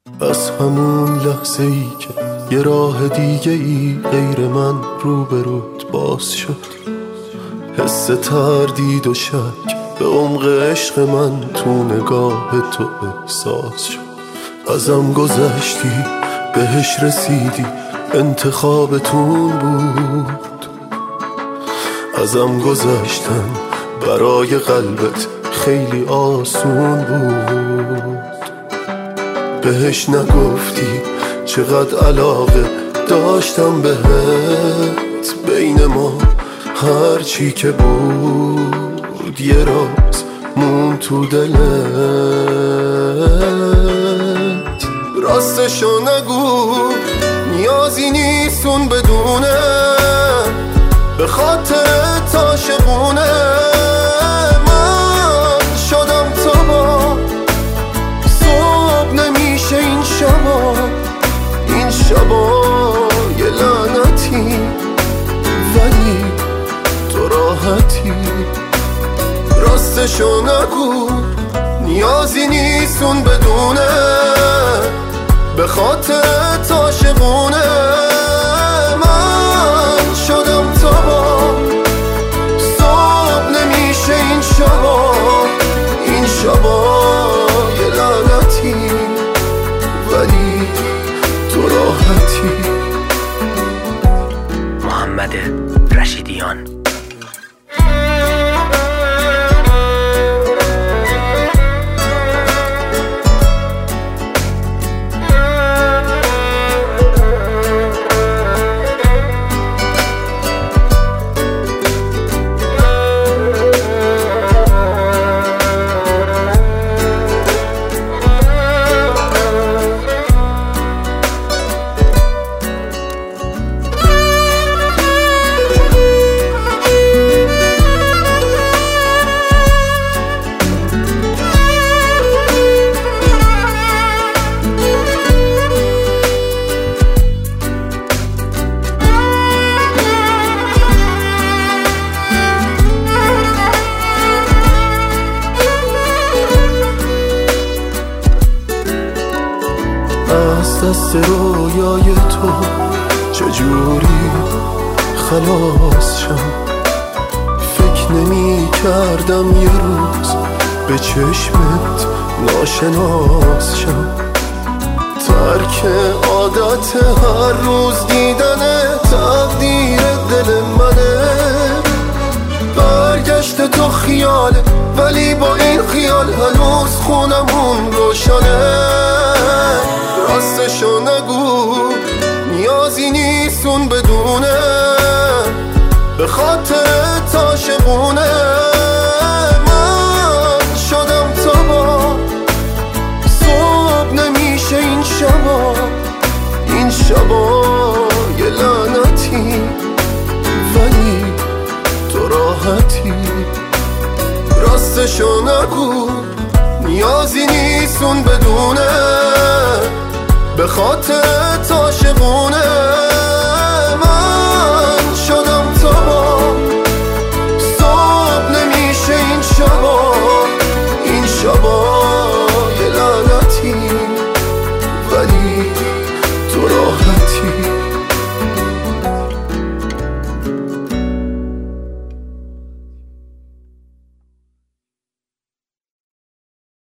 از همون لحظه ای که یه راه دیگه ای غیر من روبروت باز شد، حس تردید و شک به عمق عشق من تو نگاه تو احساس شد. ازم گذشتی بهش رسیدی انتخابتون بود، ازم گذشتن برای قلبت خیلی آسون بود. بهش نگفتی چقدر علاقه داشتم بهت، بین ما هرچی که بود یه راز مون تو دلت. راستشو نگو نیازی نیستون بدونه، به خاطر عاشقونه من شدم تا با صبح نمیشه این شبا، این شبا یه لعنتی ولی تو راحتی. راستشو نگو نیازی نیستون بدونه، به خاطر عاشقونه من شدم تا با صبح نمیشه این شبا، این شبا یه لعنتی ولی تو راحتی. محمد رشیدیان. از دست رویای تو چجوری خلاص شم، فکر نمی کردم یه روز به چشمت ناشناس شم. ترک عادت هر روز دیدن تقدیر دل منه، برگشت تو خیاله ولی با این خیال هنوز خونمون روشنه. راستشو نگو نیازی نیستون بدونه، به خاطر عاشقونه من شدم تا با صبح نمیشه این شبا، این شبا یه لعنتی ولی تو راحتی. راستشو نگو نیازی نیستون بدونه، به خاطر عاشقونه